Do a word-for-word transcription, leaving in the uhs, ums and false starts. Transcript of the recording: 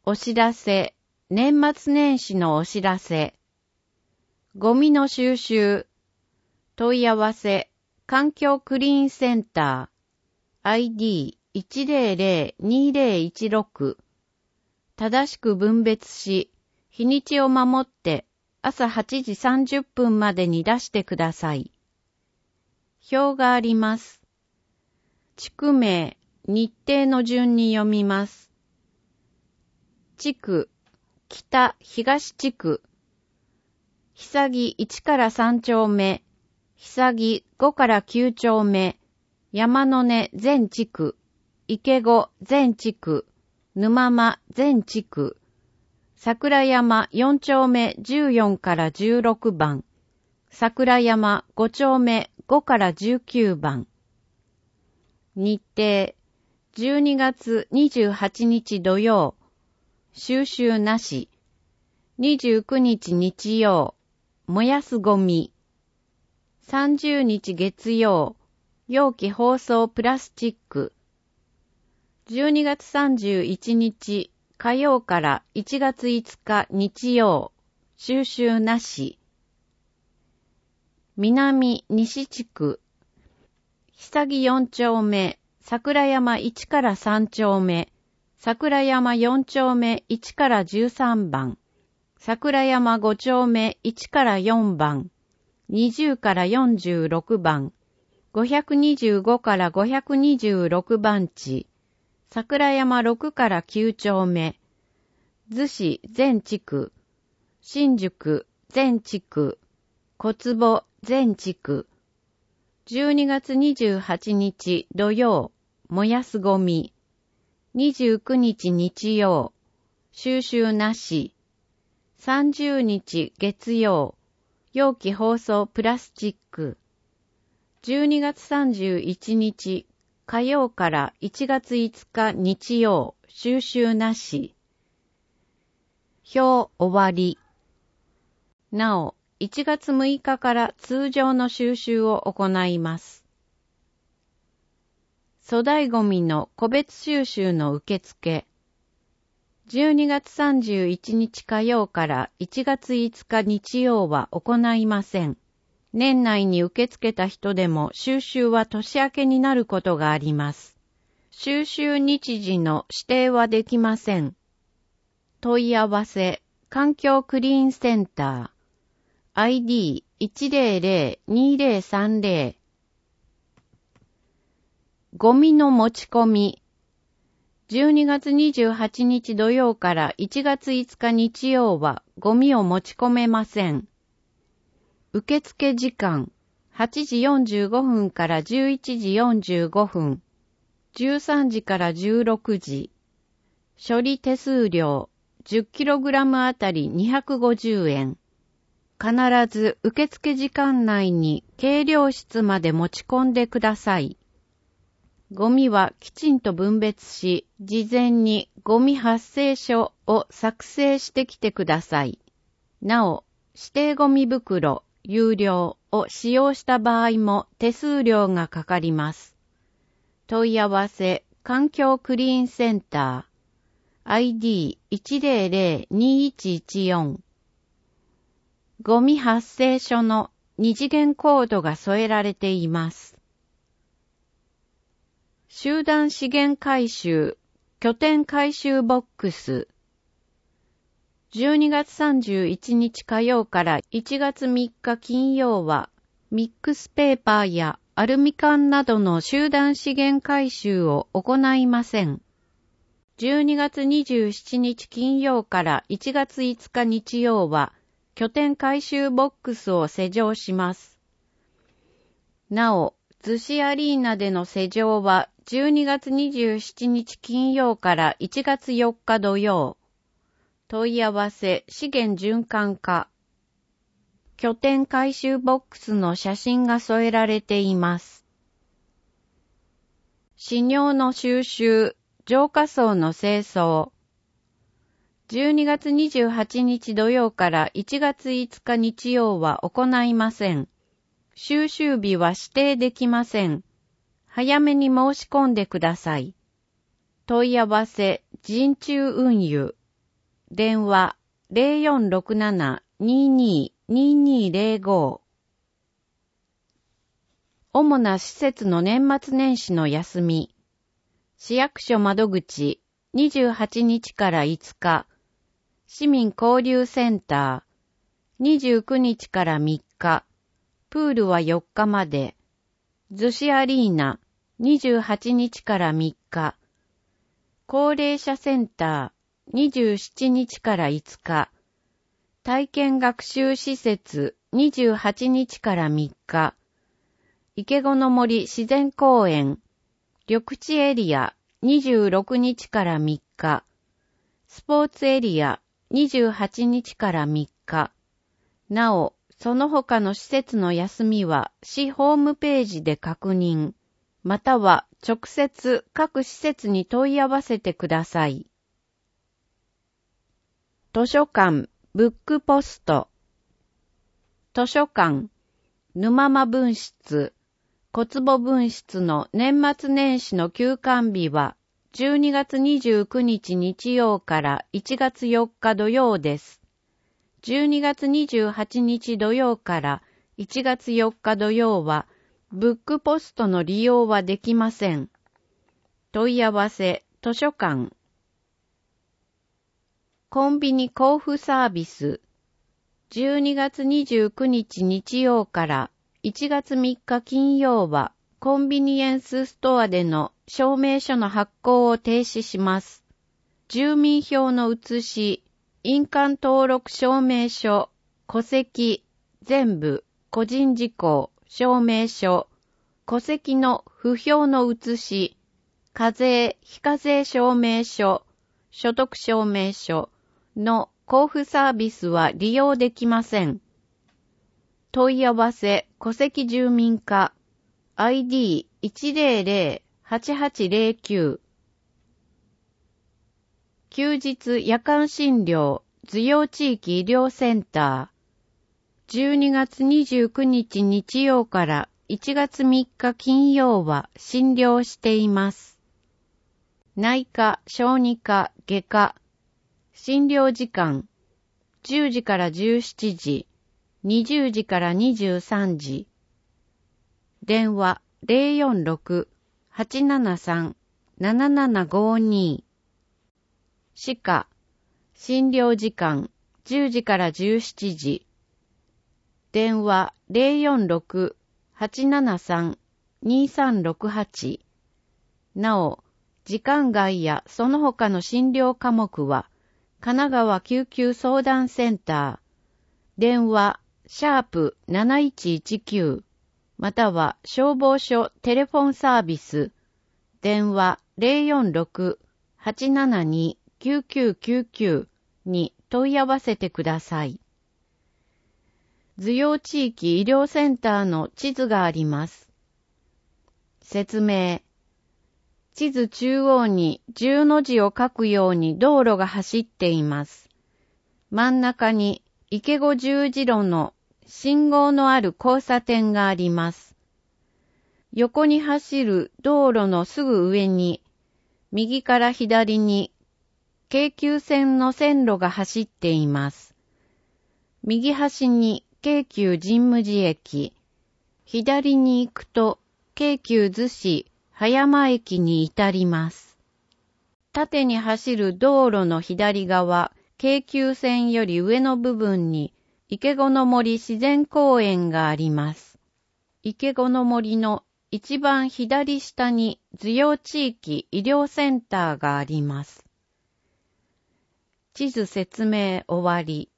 お知らせ、年末年始のお知らせ。ゴミの収集。問い合わせ、環境クリーンセンター。アイディーいちゼロゼロにゼロいちろく。正しく分別し、日にちを守って朝はちじさんじゅっぷんまでに出してください。表があります。地区名、日程の順に読みます。地区、北東地区。久木いちからさん丁目、久木ごからきゅう丁目、山の根全地区、池子全地区、沼間全地区、桜山よん丁目じゅうよんからじゅうろく番、桜山ご丁目ごからじゅうきゅう番。日程、じゅうにがつにじゅうはちにち土曜、収集なし。にじゅうくにち日曜、燃やすゴミ。さんじゅうにち月曜、容器包装プラスチック。じゅうにがつさんじゅういちにち火曜からいちがついつか日曜、収集なし。南西地区。久木よん丁目、桜山いちからさん丁目、桜山よん丁目いちからじゅうさん番、桜山ご丁目いちからよん番、にじゅうからよんじゅうろく番、ごひゃくにじゅうごからごひゃくにじゅうろく番地、桜山ろくからきゅう丁目、逗子全地区、新宿全地区、小坪全地区。じゅうにがつにじゅうはちにち土曜、燃やすゴミ。にじゅうくにち日曜、収集なし。さんじゅうにち月曜、容器包装プラスチック。じゅうにがつさんじゅういちにち火曜からいちがついつか日曜、収集なし。表終わり。なお、いちがつむいかから通常の収集を行います。粗大ゴミの個別収集の受付。じゅうにがつさんじゅういちにち火曜からいちがついつか日曜は行いません。年内に受け付けた人でも収集は年明けになることがあります。収集日時の指定はできません。問い合わせ、環境クリーンセンター。アイディーいちゼロゼロにゼロさんゼロ。ゴミの持ち込み。じゅうにがつにじゅうはちにち土曜からいちがついつか日曜はゴミを持ち込めません。受付時間、はちじよんじゅうごふんからじゅういちじよんじゅうごふん、じゅうさんじからじゅうろくじ。処理手数料、じゅっキログラム あたりにひゃくごじゅうえん。必ず受付時間内に計量室まで持ち込んでください。ゴミはきちんと分別し、事前にゴミ発生書を作成してきてください。なお、指定ゴミ袋、有料を使用した場合も手数料がかかります。問い合わせ、環境クリーンセンター。アイディーいちゼロゼロにいちいちよん。ゴミ発生書の二次元コードが添えられています。集団資源回収、拠点回収ボックス。じゅうにがつさんじゅういちにち火曜からいちがつみっか金曜は、ミックスペーパーやアルミ缶などの集団資源回収を行いません。じゅうにがつにじゅうしちにち金曜からいちがついつか日曜は、拠点回収ボックスを施錠します。なお、逗子アリーナでの施錠はじゅうにがつにじゅうしちにち金曜からいちがつよっか土曜。問い合わせ資源循環課。拠点回収ボックスの写真が添えられています。飼料の収集、浄化槽の清掃。じゅうにがつにじゅうはちにち土曜からいちがついつか日曜は行いません。収集日は指定できません。早めに申し込んでください。問い合わせ、人中運輸。 電話 ゼロよんろくなな にーにー にーにーゼロご。主な施設の年末年始の休み。市役所窓口にじゅうはちにちからいつか。市民交流センターにじゅうくにちからみっか。プールはよっかまで。逗子アリーナにじゅうはちにちからみっか。高齢者センターにじゅうしちにちからいつか。体験学習施設にじゅうはちにちからみっか。池子の森自然公園、緑地エリアにじゅうろくにちからみっか。スポーツエリアにじゅうはちにちからみっか。なお、その他の施設の休みは市ホームページで確認、または直接各施設に問い合わせてください。図書館、ブックポスト。図書館、沼間分室、小坪分室の年末年始の休館日はじゅうにがつにじゅうくにち日曜からいちがつよっか土曜です。じゅうにがつにじゅうはちにち土曜からいちがつよっか土曜はブックポストの利用はできません。問い合わせ、図書館。コンビニ交付サービス。じゅうにがつにじゅうくにち日曜からいちがつみっか金曜はコンビニエンスストアでの証明書の発行を停止します。住民票の写し、印鑑登録証明書、戸籍、全部、個人事項、証明書、戸籍の不評の写し、課税、非課税証明書、所得証明書の交付サービスは利用できません。問い合わせ、戸籍住民課、アイディーいちゼロゼロ はちはちゼロきゅう。休日夜間診療、授業地域医療センター。じゅうにがつにじゅうくにち日曜からいちがつみっか金曜は診療しています。内科、小児科、外科。診療時間、じゅうじからじゅうしちじ、にじゅうじからにじゅうさんじ。電話ゼロよんろく はちななさん ななななごに。歯科、診療時間じゅうじからじゅうしちじ。電話ゼロよんろく はちななさん にさんろくはち。なお、時間外やその他の診療科目は、神奈川救急相談センター、電話、シャープなないちいちきゅう、または消防署テレフォンサービス、電話ゼロよんろく はちななに きゅうきゅうきゅうきゅうに問い合わせてください。授業地域医療センターの地図があります。説明。地図中央に十の字を書くように道路が走っています。真ん中に池子十字路の信号のある交差点があります。横に走る道路のすぐ上に、右から左に京急線の線路が走っています。右端に京急神武寺駅、左に行くと京急逗子葉山駅に至ります。縦に走る道路の左側、京急線より上の部分に池子の森自然公園があります。池子の森の一番左下に授業地域医療センターがあります。地図説明終わり。